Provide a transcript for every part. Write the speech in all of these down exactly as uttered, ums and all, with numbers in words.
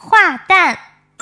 画蛋。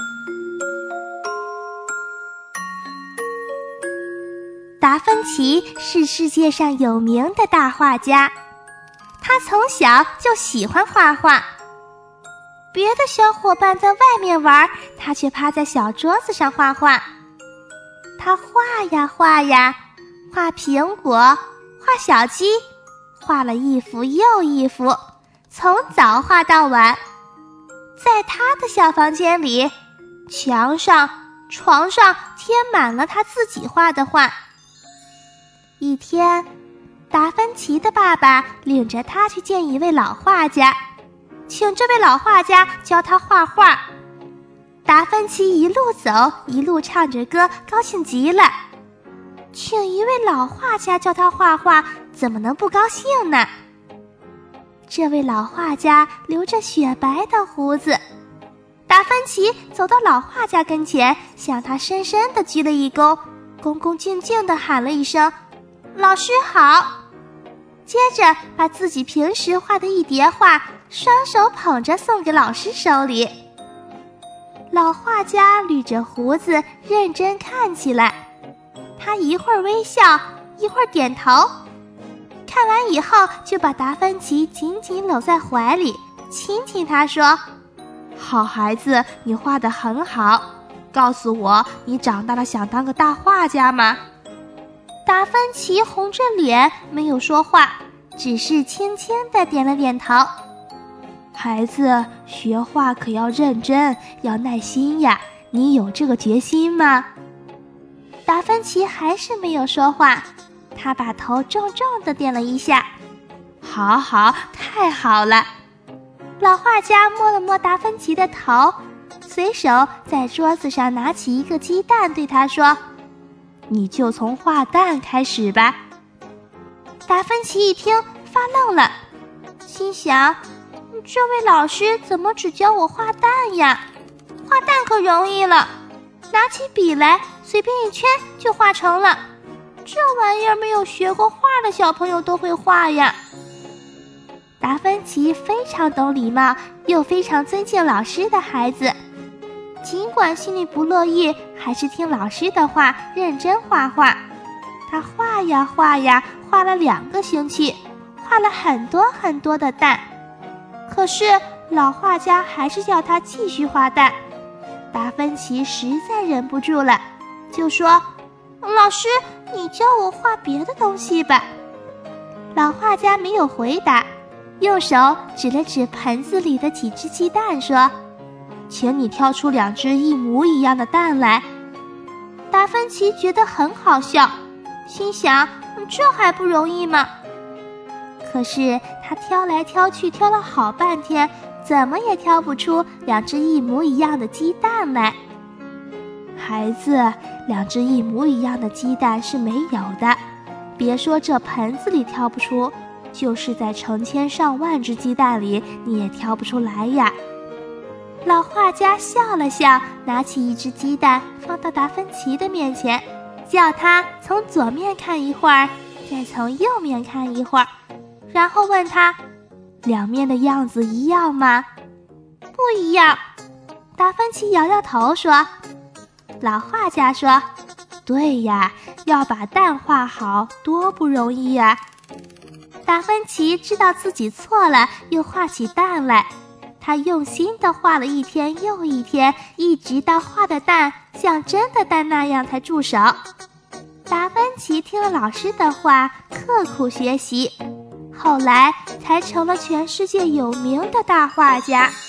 达芬奇是世界上有名的大画家，他从小就喜欢画画。别的小伙伴在外面玩，他却趴在小桌子上画画。他画呀画呀，画苹果，画小鸡，画了一幅又一幅，从早画到晚。在他的小房间里，墙上、床上贴满了他自己画的画。一天，达芬奇的爸爸领着他去见一位老画家，请这位老画家教他画画。达芬奇一路走，一路唱着歌，高兴极了。请一位老画家教他画画，怎么能不高兴呢？这位老画家留着雪白的胡子，达芬奇走到老画家跟前，向他深深地鞠了一躬，恭恭敬敬地喊了一声老师好，接着把自己平时画的一叠画双手捧着送给老师手里。老画家捋着胡子认真看起来，他一会儿微笑，一会儿点头。看完以后，就把达芬奇紧紧搂在怀里，亲亲他说：好孩子，你画得很好，告诉我，你长大了想当个大画家吗？达芬奇红着脸没有说话，只是轻轻地点了点头。孩子，学画可要认真，要耐心呀，你有这个决心吗？达芬奇还是没有说话，他把头重重地点了一下。好好，太好了。老画家摸了摸达芬奇的头，随手在桌子上拿起一个鸡蛋，对他说：你就从画蛋开始吧。达芬奇一听发愣了，心想，这位老师怎么只教我画蛋呀？画蛋可容易了，拿起笔来随便一圈就画成了，这玩意儿没有学过画的小朋友都会画呀。达芬奇非常懂礼貌又非常尊敬老师的孩子，尽管心里不乐意，还是听老师的话认真画画。他画呀画呀，画了两个星期，画了很多很多的蛋。可是老画家还是叫他继续画蛋。达芬奇实在忍不住了，就说：老师，你教我画别的东西吧。老画家没有回答，用手指了指盆子里的几只鸡蛋说：请你挑出两只一模一样的蛋来。达芬奇觉得很好笑，心想，这还不容易吗？可是他挑来挑去，挑了好半天，怎么也挑不出两只一模一样的鸡蛋来。孩子，两只一模一样的鸡蛋是没有的，别说这盆子里挑不出，就是在成千上万只鸡蛋里，你也挑不出来呀。老画家笑了笑，拿起一只鸡蛋放到达芬奇的面前，叫他从左面看一会儿，再从右面看一会儿，然后问他，两面的样子一样吗？不一样。达芬奇摇摇头说。老画家说，对呀，要把蛋画好多不容易呀。达芬奇知道自己错了，又画起蛋来。他用心地画了一天又一天，一直到画的蛋像真的蛋那样才住手。达芬奇听了老师的话，刻苦学习，后来才成了全世界有名的大画家。